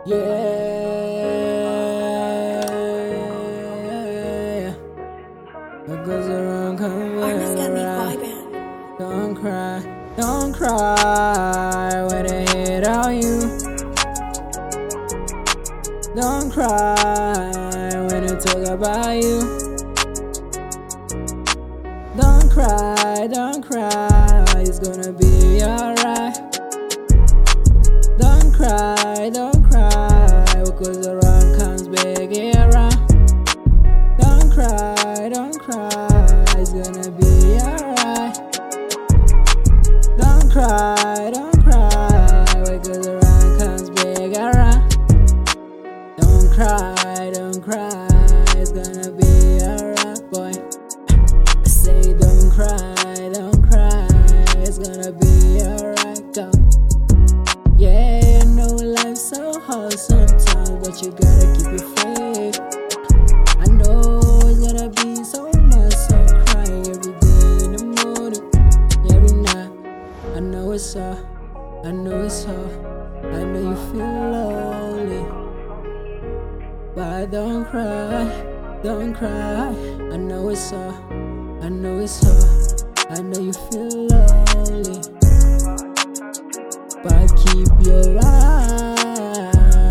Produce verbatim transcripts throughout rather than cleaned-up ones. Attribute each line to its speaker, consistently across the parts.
Speaker 1: Yeah, what goes around comes
Speaker 2: Artists got me
Speaker 1: around.
Speaker 2: vibing.
Speaker 1: Don't cry, don't cry when I hit on you. Don't cry when I talk about you. Don't cry, don't cry, it's gonna be alright. Don't cry, don't cry, what goes around comes back around. Don't cry, don't cry, it's gonna be alright. Don't cry, don't cry, what goes around comes back around. Don't cry, don't cry, it's gonna be alright, boy. I say don't cry, don't cry, it's gonna be alright, go. Yeah, I know life's so hard sometimes, but you gotta keep your faith. I know it's gonna be so much, so crying every day in the morning, every night. I know it's hard, I know it's hard, I know you feel lonely, but don't cry, don't cry. I know it's hard, I know it's hard, I know you feel lonely, but keep your eye.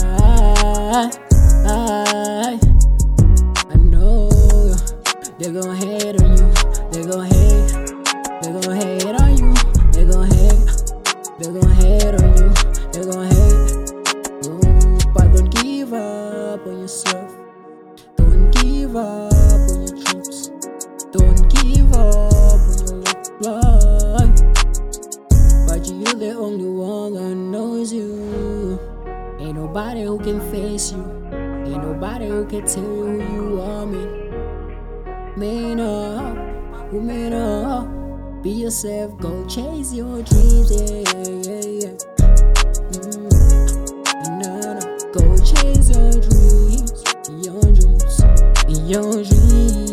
Speaker 1: I know they're gon' hate on you, they gon' hate, they gon' hate on you, they gon' hate, they gon' hate on you, they gon' hate. Ooh, but don't give up on yourself, don't give up on your dreams, don't give up on your love. But you the only one that knows you. Ain't nobody who can face you, ain't nobody who can tell you who you are, man. Man up, who man up. Be yourself, go chase your dreams, yeah, yeah, yeah. Mm, nah, nah. Go chase your dreams, your dreams, your dreams.